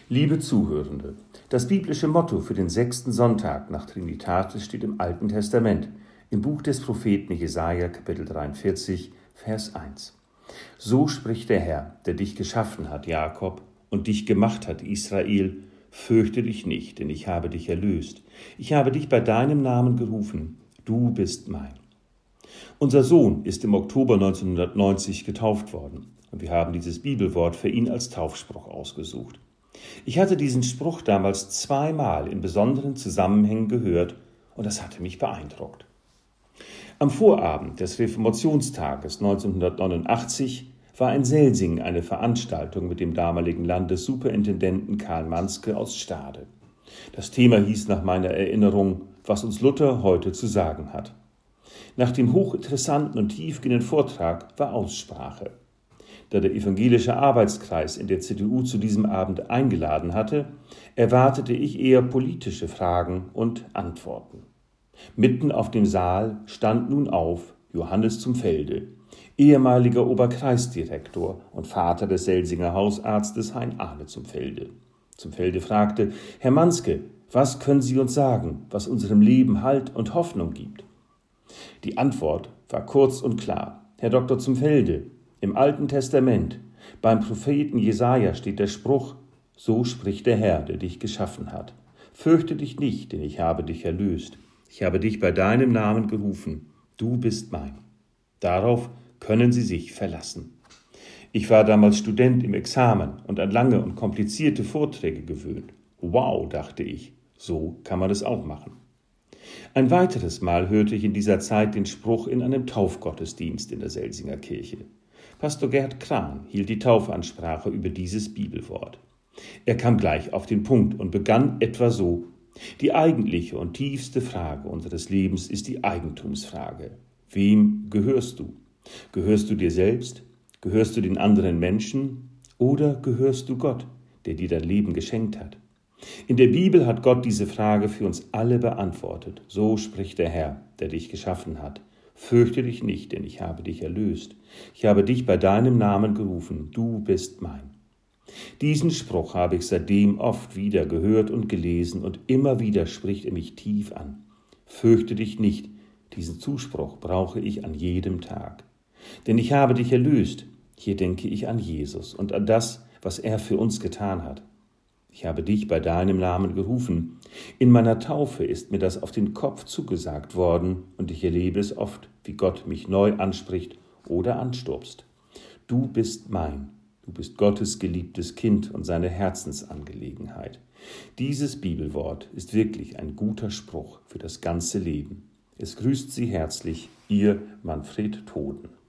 Liebe Zuhörende, das biblische Motto für den 6. Sonntag nach Trinitatis steht im Alten Testament, im Buch des Propheten Jesaja, Kapitel 43, Vers 1. So spricht der Herr, der dich geschaffen hat, Jakob, und dich gemacht hat, Israel. Fürchte dich nicht, denn ich habe dich erlöst. Ich habe dich bei deinem Namen gerufen. Du bist mein. Unser Sohn ist im Oktober 1990 getauft worden und wir haben dieses Bibelwort für ihn als Taufspruch ausgesucht. Ich hatte diesen Spruch damals zweimal in besonderen Zusammenhängen gehört und das hatte mich beeindruckt. Am Vorabend des Reformationstages 1989 war in Selsing eine Veranstaltung mit dem damaligen Landessuperintendenten Karl Manske aus Stade. Das Thema hieß nach meiner Erinnerung, was uns Luther heute zu sagen hat. Nach dem hochinteressanten und tiefgehenden Vortrag war Aussprache. Da der evangelische Arbeitskreis in der CDU zu diesem Abend eingeladen hatte, erwartete ich eher politische Fragen und Antworten. Mitten auf dem Saal stand nun auf Johannes zum Felde, ehemaliger Oberkreisdirektor und Vater des Selsinger Hausarztes Hein Ahle zum Felde. Zum Felde fragte: Herr Manske, was können Sie uns sagen, was unserem Leben Halt und Hoffnung gibt? Die Antwort war kurz und klar. Herr Dr. zum Felde, im Alten Testament, beim Propheten Jesaja steht der Spruch: So spricht der Herr, der dich geschaffen hat. Fürchte dich nicht, denn ich habe dich erlöst. Ich habe dich bei deinem Namen gerufen. Du bist mein. Darauf können Sie sich verlassen. Ich war damals Student im Examen und an lange und komplizierte Vorträge gewöhnt. Wow, dachte ich, so kann man es auch machen. Ein weiteres Mal hörte ich in dieser Zeit den Spruch in einem Taufgottesdienst in der Selsinger Kirche. Pastor Gerd Krahn hielt die Taufansprache über dieses Bibelwort. Er kam gleich auf den Punkt und begann etwa so: Die eigentliche und tiefste Frage unseres Lebens ist die Eigentumsfrage. Wem gehörst du? Gehörst du dir selbst? Gehörst du den anderen Menschen? Oder gehörst du Gott, der dir dein Leben geschenkt hat? In der Bibel hat Gott diese Frage für uns alle beantwortet. So spricht der Herr, der dich geschaffen hat. Fürchte dich nicht, denn ich habe dich erlöst. Ich habe dich bei deinem Namen gerufen. Du bist mein. Diesen Spruch habe ich seitdem oft wieder gehört und gelesen und immer wieder spricht er mich tief an. Fürchte dich nicht. Diesen Zuspruch brauche ich an jedem Tag. Denn ich habe dich erlöst. Hier denke ich an Jesus und an das, was er für uns getan hat. Ich habe dich bei deinem Namen gerufen. In meiner Taufe ist mir das auf den Kopf zugesagt worden und ich erlebe es oft, wie Gott mich neu anspricht oder anstupst. Du bist mein. Du bist Gottes geliebtes Kind und seine Herzensangelegenheit. Dieses Bibelwort ist wirklich ein guter Spruch für das ganze Leben. Es grüßt Sie herzlich, Ihr Manfred Toden.